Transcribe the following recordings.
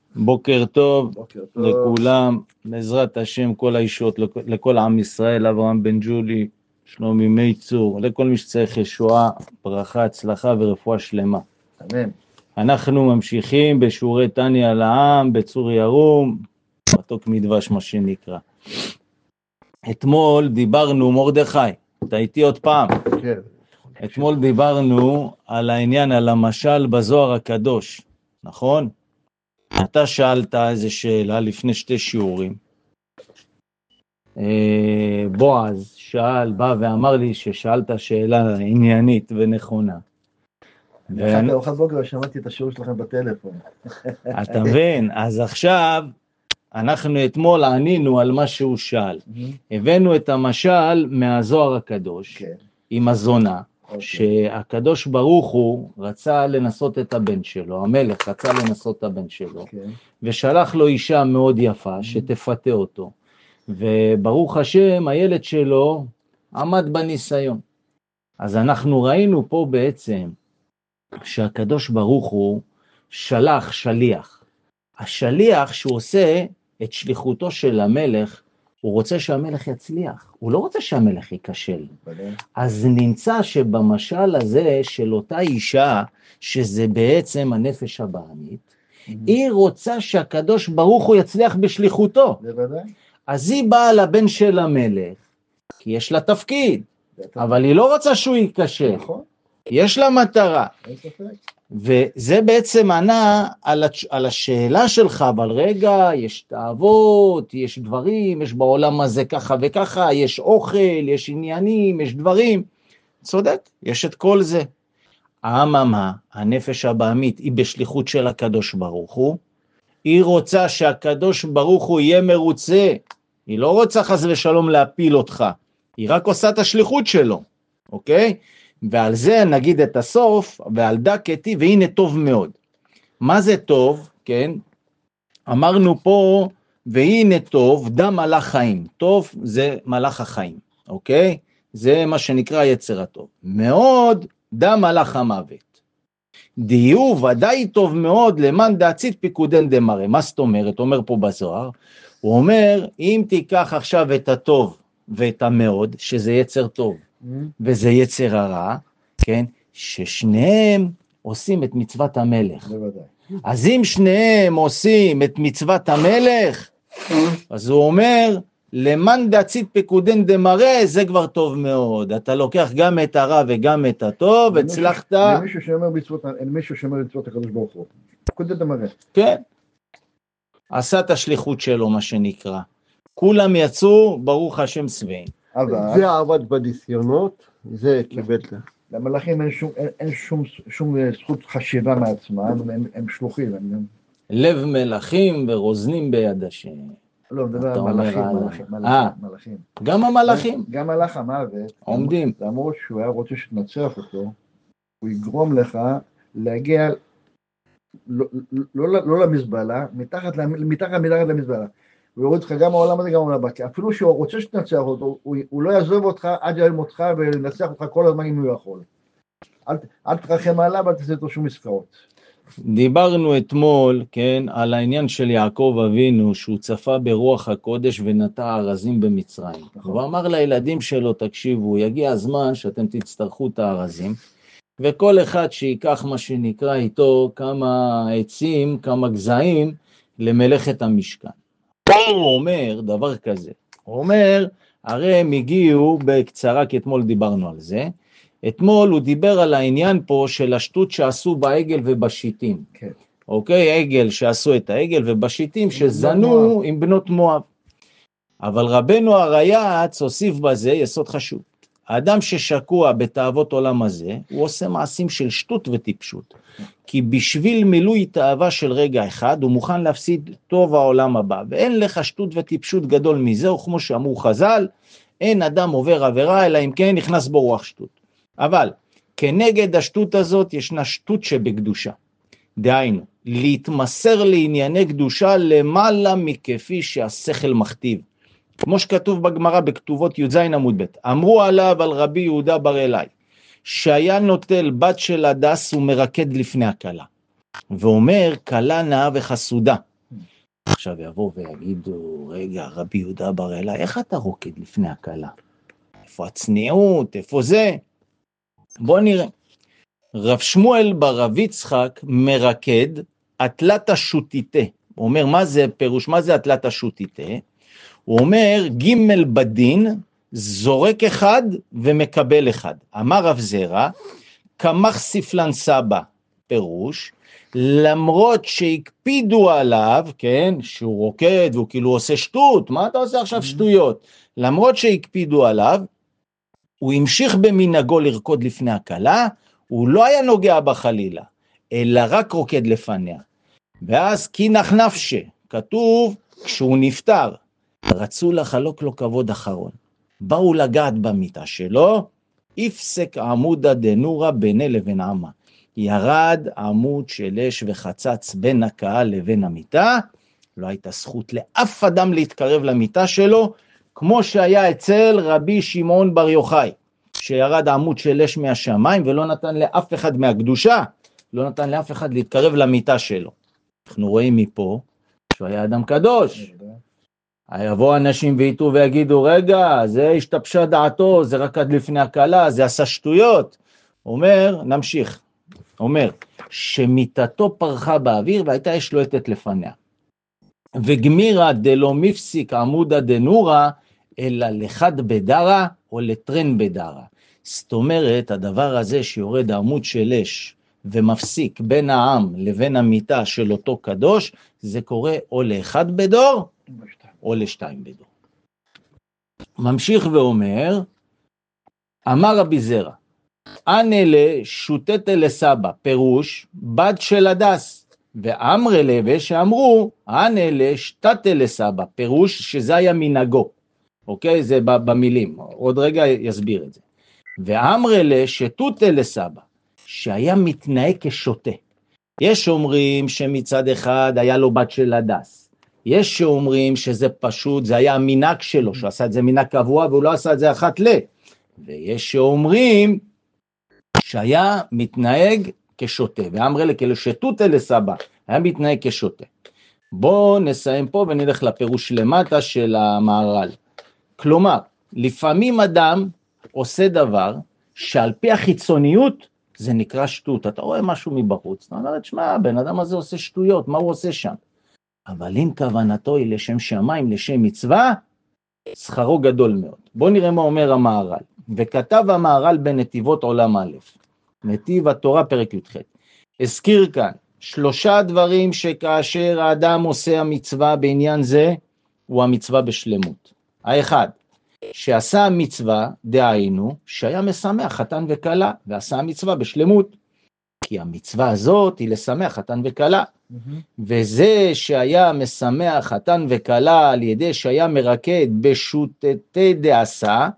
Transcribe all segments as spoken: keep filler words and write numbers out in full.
בוקר טוב, בוקר טוב לכולם, בעזרת השם כל האישות, לכל עם ישראל, אברהם בן ג'ולי, שלומי מייצור, לכל מי שצריך ישועה, ברכה, הצלחה ורפואה שלמה. אמן. אנחנו ממשיכים בשיעורי תניא לעם, בצור ירום, מתוק מדבש מה שנקרא. אתמול דיברנו, מרדכי, אתה איתי עוד פעם. כן. אתמול דיברנו על העניין, על המשל בזוהר הקדוש, נכון? אתה שאלת איזה שאלה לפני שתי שיעורים. בועז שאל, בא ואמר לי ששאלת שאלה עניינית ונכונה. אחת ארוחת בוקר שמעתי את השיעור שלכם בטלפון. אתה מבין? אז עכשיו אנחנו אתמול ענינו על מה שהוא שאל. הבאנו את המשל מהזוהר הקדוש עם הזונה. שהקדוש ברוך הוא רצה לנסות את הבן שלו, המלך רצה לנסות את הבן שלו, ושלח לו אישה מאוד יפה שתפתה אותו, וברוך השם הילד שלו עמד בניסיון. אז אנחנו ראינו פה בעצם שהקדוש ברוך הוא שלח שליח, השליח שהוא עושה את שליחותו של המלך, הוא רוצה שהמלך יצליח, הוא לא רוצה שהמלך ייכשל. אז נמצא שבמשל הזה של אותה אישה, שזה בעצם הנפש הבאמית, היא רוצה שהקדוש ברוך הוא יצליח בשליחותו. אז היא באה לבן של המלך, כי יש לה תפקיד, אבל היא לא רוצה שהוא ייכשל. יש לה מטרה. וזה בעצם ענה על, על השאלה שלך, אבל רגע, יש תאוות, יש דברים, יש בעולם הזה ככה וככה, יש אוכל, יש עניינים, יש דברים. צודק, יש את כל זה. האממה, הנפש הבאמית, היא בשליחות של הקדוש ברוך הוא, היא רוצה שהקדוש ברוך הוא יהיה מרוצה, היא לא רוצה חס ושלום להפיל אותך, היא רק עושה את השליחות שלו, אוקיי? ועל זה נגיד את הסוף, ועל דקתי, והנה טוב מאוד. מה זה טוב? כן? אמרנו פה, והנה טוב, דם מלאך חיים. טוב זה מלאך החיים, אוקיי? זה מה שנקרא יצר הטוב. מאוד דם מלאך המוות. דיו ודאי טוב מאוד, למען דעצית פיקודן דמראה. מה זאת אומרת? אומר פה בזוהר, הוא אומר, אם תיקח עכשיו את הטוב ואת המאוד, שזה יצר טוב, וזה יצר הרע, כן? ששניהם עושים את מצוות המלך. בוודאי. אז אם שניהם עושים את מצוות המלך, אז הוא אומר, למאן דעצית פיקודן דמראה, זה כבר טוב מאוד. אתה לוקח גם את הרע וגם את הטוב, הצלחת... למישהו שאומר מצוות, למישהו שאומר מצוות הקדוש ברוך הוא. פיקודן דמראה. כן. עשה את השליחות שלו, מה שנקרא. כולם יצאו, ברוך השם שבעים. זה עבד בניסיונות, זה קיבל. למלאכים אין שום, אין, אין שום, שום זכות חשיבה מעצמם, הם, הם שלוחים. הם... לב מלאכים ורוזנים ביד השם. לא, מדבר על מלאכים, מלאכים, מלאכים. גם המלאכים. גם מלאך המוות. עומדים. למרות שהוא היה רוצה שתנצח אותו, הוא יגרום לך להגיע, לא, לא, לא, לא למזבלה, מתחת, מתחת, מתחת למזבלה. הוא יוריד לך גם העולם הזה, גם העולם הבא. אפילו שהוא רוצה שתנצח אותו, הוא, הוא לא יעזוב אותך עד יעלם אותך ולנצח אותך כל הזמן אם הוא יכול. אל, אל תרחם עליו, אל תעשה אותו שום מספרות. דיברנו אתמול, כן, על העניין של יעקב אבינו, שהוא צפה ברוח הקודש ונטע ארזים במצרים. נכון. הוא אמר לילדים שלו, תקשיבו, יגיע הזמן שאתם תצטרכו את הארזים, וכל אחד שיקח מה שנקרא איתו כמה עצים, כמה גזעים, למלאכת המשכן. הוא אומר דבר כזה, הוא אומר, הרי הם הגיעו בקצרה, כי אתמול דיברנו על זה, אתמול הוא דיבר על העניין פה של השטות שעשו בעגל ובשיטים, כן. אוקיי, עגל שעשו את העגל ובשיטים שזנו עם בנות מואב, אבל רבנו הרייץ הוסיף בזה יסוד חשוב, האדם ששקוע בתאוות עולם הזה, הוא עושה מעשים של שטות וטיפשות, כי בשביל מילוי תאווה של רגע אחד, הוא מוכן להפסיד טוב העולם הבא, ואין לך שטות וטיפשות גדול מזה, וכמו שאמרו חז"ל, אין אדם עובר עבירה, אלא אם כן נכנס בו רוח שטות. אבל כנגד השטות הזאת, ישנה שטות שבקדושה. דהיינו, להתמסר לענייני קדושה למעלה מכפי שהשכל מכתיב. כמו שכתוב בגמרא בכתובות י"ז עמוד ב', אמרו עליו על רבי יהודה בר אלי, שהיה נוטל בת של הדס ומרקד לפני הכלה, ואומר, כלה נאה וחסודה, עכשיו יבואו ויגידו, רגע, רבי יהודה בר אלה, איך אתה רוקד לפני הקלה? איפה הצניעות, איפה זה? בוא נראה. רב שמואל בר רב יצחק מרקד אטלת השוטיתה. הוא אומר, מה זה פירוש? מה זה אטלת השוטיתה? הוא אומר, ג' בדין, זורק אחד ומקבל אחד. אמר רב זרע, כמח ספלן סבא, פירוש, למרות שהקפידו עליו, כן, שהוא רוקד והוא כאילו עושה שטות, מה אתה עושה עכשיו שטויות? למרות שהקפידו עליו, הוא המשיך במנהגו לרקוד לפני הקלה, הוא לא היה נוגע בחלילה, אלא רק רוקד לפניה. ואז כי נחנפשה, כתוב, כשהוא נפטר, רצו לחלוק לו כבוד אחרון. באו לגעת במיטה שלו, יפסק עמודה דנורה ביני לבין עמה. ירד עמוד של אש וחצץ בין הקהל לבין המיטה, לא הייתה זכות לאף אדם להתקרב למיטה שלו, כמו שהיה אצל רבי שמעון בר יוחאי, שירד עמוד של אש מהשמיים ולא נתן לאף אחד מהקדושה, לא נתן לאף אחד להתקרב למיטה שלו. אנחנו רואים מפה שהוא היה אדם קדוש. יבוא אנשים ויתו ויגידו, רגע, זה השתבשה דעתו, זה רק עד לפני הקלה, זה עשה שטויות. אומר, נמשיך, אומר, שמיטתו פרחה באוויר והייתה אש לוהטת לפניה. וגמירה דלא מפסיק עמודה דנורה, אלא לחד בדרה או לטרן בדרה. זאת אומרת, הדבר הזה שיורד עמוד של אש ומפסיק בין העם לבין המיטה של אותו קדוש, זה קורה או לאחד בדור או לשתיים בדור. ממשיך ואומר, אמר רבי זרע, אנלה שוטטה לסבא, פירוש, בד של הדס, ואמרי לבה שאמרו, אנלה שטטה לסבא, פירוש שזה היה מנהגו. אוקיי? זה במילים, עוד רגע יסביר את זה. ואמרי לה שטוטה לסבא, שהיה מתנהג כשוטה. יש אומרים שמצד אחד היה לו בת של הדס. יש שאומרים שזה פשוט, זה היה המנהג שלו, שהוא עשה את זה מנהג קבוע, והוא לא עשה את זה אחת ל. ויש שאומרים שהיה מתנהג כשוטה. ואמרי לה כאילו שטוטה לסבא, היה מתנהג כשוטה. בואו נסיים פה ונלך לפירוש למטה של המהר"ל. כלומר, לפעמים אדם עושה דבר שעל פי החיצוניות זה נקרא שטות. אתה רואה משהו מבחוץ, אתה אומר, תשמע, הבן אדם הזה עושה שטויות, מה הוא עושה שם? אבל אם כוונתו היא לשם שמיים, לשם מצווה, שכרו גדול מאוד. בוא נראה מה אומר המהר"ל. וכתב המהר"ל בנתיבות עולם א', נתיב התורה פרק י"ח. הזכיר כאן שלושה דברים שכאשר האדם עושה המצווה בעניין זה, הוא המצווה בשלמות. האחד, שעשה המצווה, דהיינו, שהיה משמח חתן וכלה, ועשה המצווה בשלמות, כי המצווה הזאת היא לשמח חתן וכלה, mm-hmm. וזה שהיה משמח חתן וכלה על ידי שהיה מרקד בשוטטי דעשה,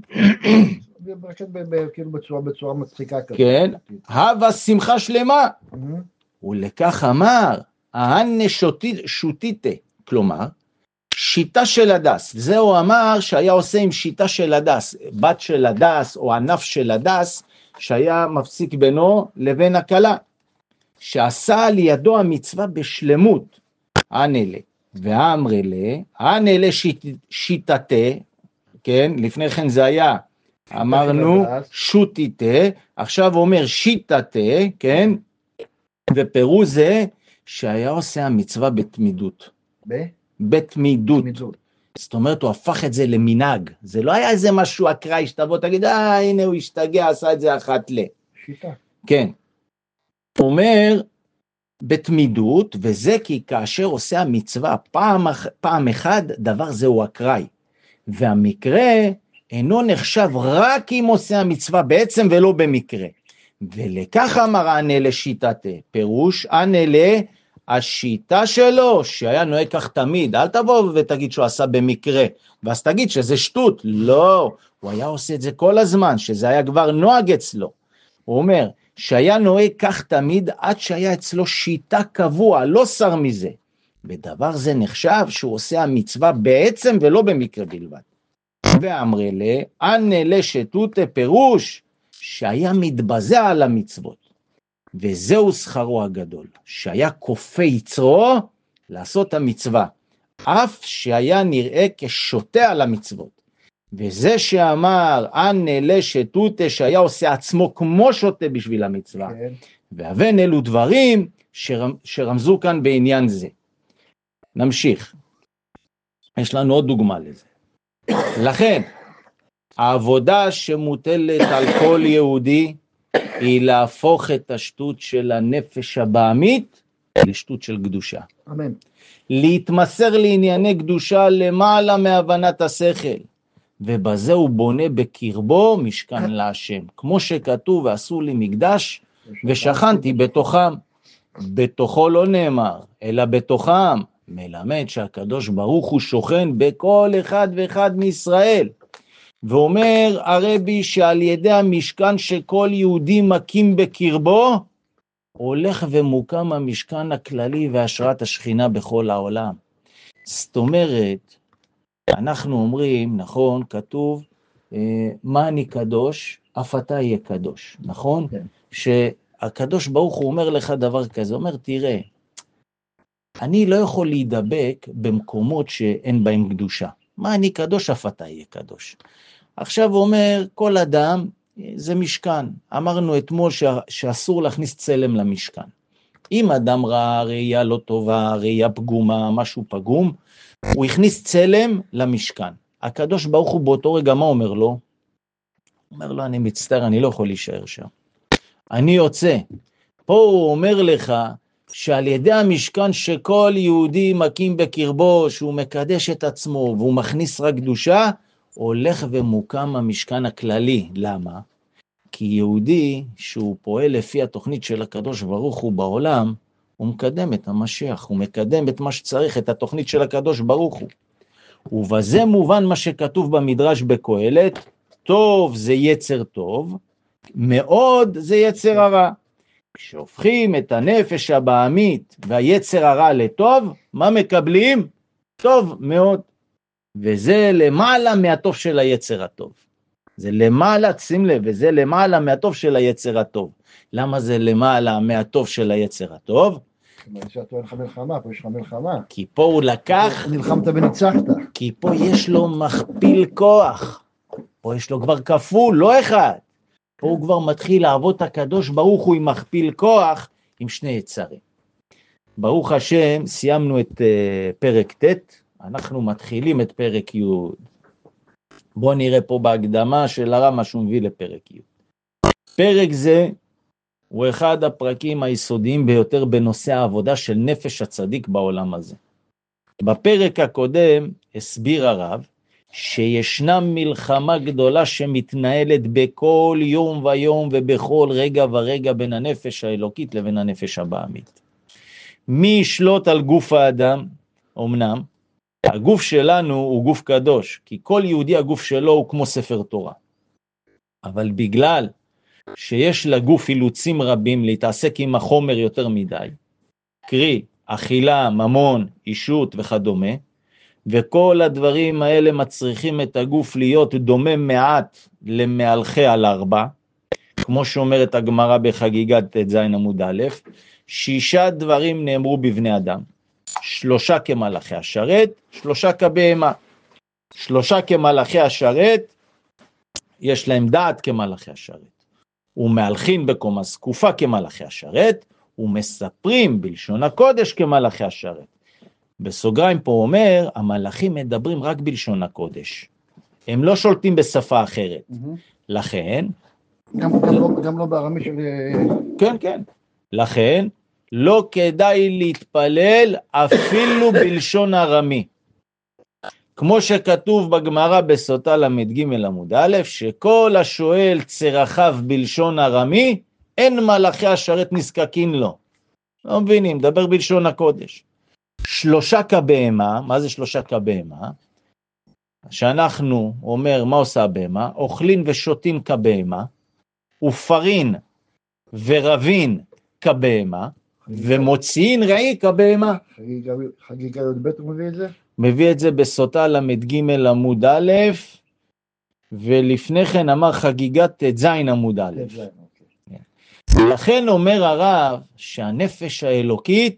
כאילו בצורה, בצורה מצחיקה כזאת. כן, הווה שמחה שלמה, mm-hmm. ולכך אמר, ההנה שוטיתה, כלומר, שיטה של הדס, זה הוא אמר שהיה עושה עם שיטה של הדס, בת של הדס או ענף של הדס, שהיה מפסיק בינו לבין הקלה, שעשה על ידו המצווה בשלמות, אנלה, ואמרלה, אנלה שיטתה, כן, לפני כן זה היה, אמרנו שוטיתה, עכשיו הוא אומר שיטתה, כן, ופירוש זה שהיה עושה המצווה בתמידות. ב? בתמידות. זאת אומרת, הוא הפך את זה למנהג. זה לא היה איזה משהו אקראי שתבוא, תגיד, אה, הנה הוא השתגע, עשה את זה אחת ל. שיטה. כן. הוא אומר, בתמידות, וזה כי כאשר עושה המצווה, פעם, פעם אחד, דבר זה הוא אקראי. והמקרה אינו נחשב רק אם עושה המצווה בעצם ולא במקרה. ולכך אמר אנלה שיטתה, פירוש אנלה, השיטה שלו, שהיה נוהג כך תמיד, אל תבוא ותגיד שהוא עשה במקרה, ואז תגיד שזה שטות, לא, הוא היה עושה את זה כל הזמן, שזה היה כבר נוהג אצלו, הוא אומר, שהיה נוהג כך תמיד, עד שהיה אצלו שיטה קבוע, לא שר מזה, בדבר זה נחשב שהוא עושה המצווה בעצם ולא במקרה בלבד, ואמרי לה, אנלה שטוטה פירוש, שהיה מתבזע על המצוות, וזהו שכרו הגדול, שהיה כופה יצרו לעשות המצווה, אף שהיה נראה כשוטה על המצוות. וזה שאמר, אנא לשתותה, שהיה עושה עצמו כמו שוטה בשביל המצווה. כן. והבן אלו דברים שרמ, שרמזו כאן בעניין זה. נמשיך. יש לנו עוד דוגמה לזה. לכן, העבודה שמוטלת על כל יהודי, היא להפוך את השטות של הנפש הבעמית, לשטות של קדושה. אמן. להתמסר לענייני קדושה למעלה מהבנת השכל. ובזה הוא בונה בקרבו משכן להשם. כמו שכתוב, ועשו לי מקדש, ושכנתי בתוכם. בתוכו לא נאמר, אלא בתוכם. מלמד שהקדוש ברוך הוא שוכן בכל אחד ואחד מישראל. ואומר הרבי שעל ידי המשכן שכל יהודי מקים בקרבו, הולך ומוקם המשכן הכללי והשראת השכינה בכל העולם. זאת אומרת, אנחנו אומרים, נכון, כתוב, מה אני קדוש, אף אתה יהיה קדוש, נכון? כן. שהקדוש ברוך הוא אומר לך דבר כזה, אומר, תראה, אני לא יכול להידבק במקומות שאין בהם קדושה. מה אני קדוש, אף אתה יהיה קדוש. עכשיו הוא אומר, כל אדם זה משכן. אמרנו אתמול שאסור להכניס צלם למשכן. אם אדם ראה ראייה לא טובה, ראייה פגומה, משהו פגום, הוא הכניס צלם למשכן. הקדוש ברוך הוא באותו רגע מה אומר לו? הוא אומר לו, אני מצטער, אני לא יכול להישאר שם. אני יוצא. פה הוא אומר לך, שעל ידי המשכן שכל יהודי מקים בקרבו, שהוא מקדש את עצמו, והוא מכניס רק קדושה, הולך ומוקם המשכן הכללי. למה? כי יהודי שהוא פועל לפי התוכנית של הקדוש ברוך הוא בעולם, הוא מקדם את המשיח, הוא מקדם את מה שצריך, את התוכנית של הקדוש ברוך הוא. ובזה מובן מה שכתוב במדרש בקהלת, טוב זה יצר טוב, מאוד זה יצר הרע. כשהופכים את הנפש הבעמית והיצר הרע לטוב, מה מקבלים? טוב מאוד. וזה למעלה מהטוב של היצר הטוב. זה למעלה, שים לב, וזה למעלה מהטוב של היצר הטוב. למה זה למעלה מהטוב של היצר הטוב? שאתה אין לך מלחמה, פה יש לך מלחמה. כי פה הוא לקח... נלחמת וניצחת. כי פה יש לו מכפיל כוח. פה יש לו כבר כפול, לא אחד. פה הוא כבר מתחיל לעבוד את הקדוש ברוך הוא עם מכפיל כוח, עם שני יצרים. ברוך השם, סיימנו את uh, פרק ט', אנחנו מתחילים את פרק י'. בואו נראה פה בהקדמה של הרב מה שהוא מביא לפרק י'. פרק זה הוא אחד הפרקים היסודיים ביותר בנושא העבודה של נפש הצדיק בעולם הזה. בפרק הקודם הסביר הרב שישנה מלחמה גדולה שמתנהלת בכל יום ויום ובכל רגע ורגע בין הנפש האלוקית לבין הנפש הבעמית. מי ישלוט על גוף האדם? אמנם, הגוף שלנו הוא גוף קדוש, כי כל יהודי הגוף שלו הוא כמו ספר תורה. אבל בגלל שיש לגוף אילוצים רבים להתעסק עם החומר יותר מדי, קרי, אכילה, ממון, אישות וכדומה, וכל הדברים האלה מצריכים את הגוף להיות דומה מעט למהלכי על ארבע, כמו שאומרת הגמרא בחגיגת ט"ז עמוד א', שישה דברים נאמרו בבני אדם, שלושה כמלאכי השרת, שלושה כבהמה. שלושה כמלאכי השרת, יש להם דעת כמלאכי השרת, ומהלכים בקומה זקופה כמלאכי השרת, ומספרים בלשון הקודש כמלאכי השרת. בסוגריים פה אומר, המלאכים מדברים רק בלשון הקודש. הם לא שולטים בשפה אחרת. Mm-hmm. לכן... גם, גם, לא, גם לא בארמי של... כן, כן. לכן, לא כדאי להתפלל אפילו בלשון ארמי. כמו שכתוב בגמרא בסוטה למד ג' עמוד א', שכל השואל צרכיו בלשון ארמי, אין מלאכי השרת נזקקים לו. לא מבינים, דבר בלשון הקודש. שלושה כבהמה, מה זה שלושה כבהמה? שאנחנו, אומר, מה עושה הבהמה? אוכלים ושותים כבהמה, ופרין ורבין כבהמה, ומוציאין ראי כבהמה. חגיגה י"ב הוא מביא את זה? מביא את זה בסוטה למד ג' עמוד א', ולפני כן אמר חגיגת ט"ז עמוד א'. לכן אומר הרב שהנפש האלוקית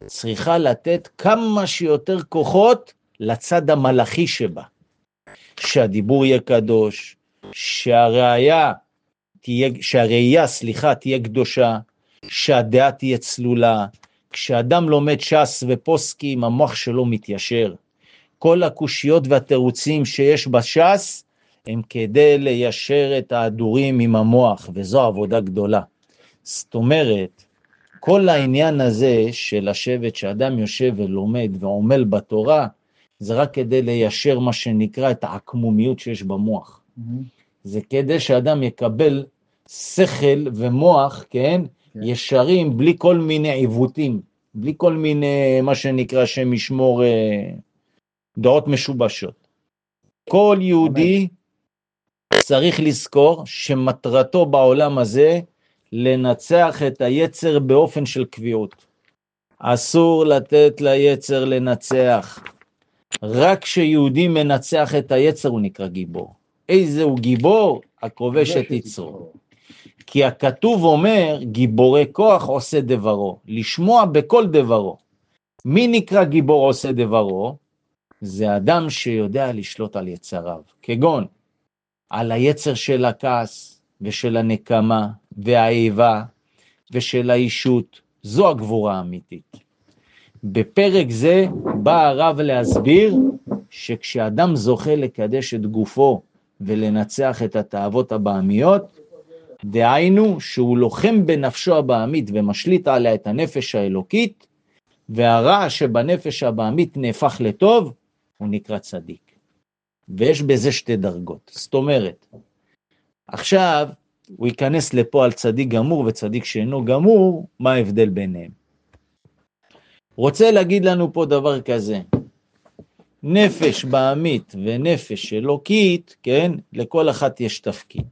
צריכה לתת כמה שיותר כוחות לצד המלאכי שבה. שהדיבור יהיה קדוש, שהראייה תהיה, שהראייה, סליחה, תהיה קדושה, שהדעה תהיה צלולה. כשאדם לומד ש"ס ופוסקים, המוח שלו מתיישר. כל הקושיות והתירוצים שיש בש"ס, הם כדי ליישר את ההדורים עם המוח, וזו עבודה גדולה. זאת אומרת, כל העניין הזה של לשבת, שאדם יושב ולומד ועומל בתורה, זה רק כדי ליישר מה שנקרא את העקמומיות שיש במוח. Mm-hmm. זה כדי שאדם יקבל שכל ומוח, כן? כן. ישרים, בלי כל מיני עיוותים, בלי כל מיני, מה שנקרא, שם ישמור אה, דעות משובשות. כל יהודי Amen. צריך לזכור שמטרתו בעולם הזה, לנצח את היצר באופן של קביעות. אסור לתת ליצר לנצח. רק כשיהודי מנצח את היצר הוא נקרא גיבור. איזה הוא גיבור? הכובש את יצרו. כי הכתוב אומר, גיבורי כוח עושה דברו, לשמוע בכל דברו. מי נקרא גיבור עושה דברו? זה אדם שיודע לשלוט על יצריו, כגון על היצר של הכעס ושל הנקמה והאיבה ושל האישות. זו הגבורה האמיתית. בפרק זה בא הרב להסביר שכשאדם זוכה לקדש את גופו ולנצח את התאוות הבעמיות, דהיינו שהוא לוחם בנפשו הבעמית ומשליט עליה את הנפש האלוקית, והרע שבנפש הבעמית נהפך לטוב, הוא נקרא צדיק. ויש בזה שתי דרגות. זאת אומרת, עכשיו הוא ייכנס לפה על צדיק גמור וצדיק שאינו גמור, מה ההבדל ביניהם? רוצה להגיד לנו פה דבר כזה, נפש בעמית ונפש אלוקית, כן, לכל אחת יש תפקיד.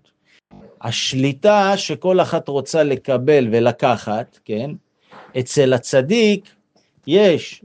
השליטה שכל אחת רוצה לקבל ולקחת, כן, אצל הצדיק יש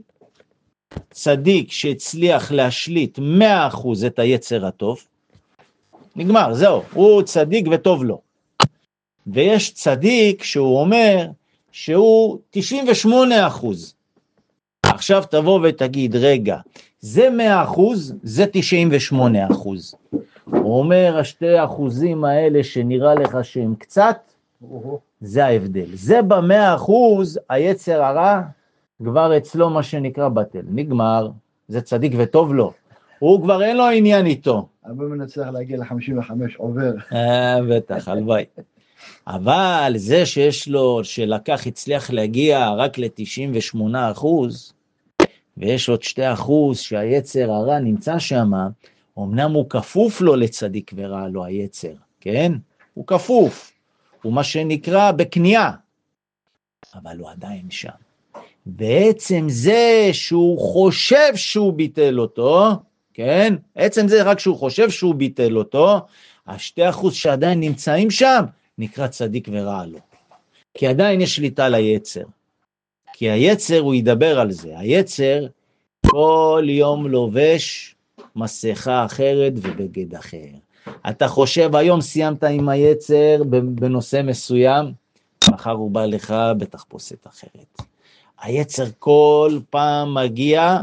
צדיק שהצליח להשליט מאה אחוז את היצר הטוב, נגמר, זהו, הוא צדיק וטוב לו. ויש צדיק שהוא אומר שהוא תשעים ושמונה אחוז. עכשיו תבוא ותגיד, רגע, זה מאה אחוז, זה תשעים ושמונה אחוז. הוא אומר, השתי אחוזים האלה שנראה לך שהם קצת, זה ההבדל. זה במאה אחוז, היצר הרע, כבר אצלו מה שנקרא בטל. נגמר, זה צדיק וטוב לו. הוא כבר אין לו עניין איתו. אבל מנצח להגיע ל-חמישים וחמש עובר. אה, בטח, הלוואי. אבל זה שיש לו, שלקח, הצליח להגיע רק ל-תשעים ושמונה אחוז, ויש עוד שתי אחוז שהיצר הרע נמצא שם, אמנם הוא כפוף לו לצדיק ורע לו היצר, כן? הוא כפוף, הוא מה שנקרא בקנייה, אבל הוא עדיין שם. בעצם זה שהוא חושב שהוא ביטל אותו, כן? עצם זה רק שהוא חושב שהוא ביטל אותו, השתי אחוז שעדיין נמצאים שם, נקרא צדיק ורע לו. כי עדיין יש שליטה ליצר. כי היצר הוא ידבר על זה. היצר כל יום לובש מסכה אחרת ובגד אחר. אתה חושב היום סיימת עם היצר בנושא מסוים, מחר הוא בא לך בתחפושת אחרת. היצר כל פעם מגיע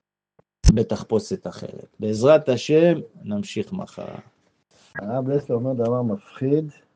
בתחפושת אחרת. בעזרת השם נמשיך מחר. הרב לסלר אומר דבר מפחיד,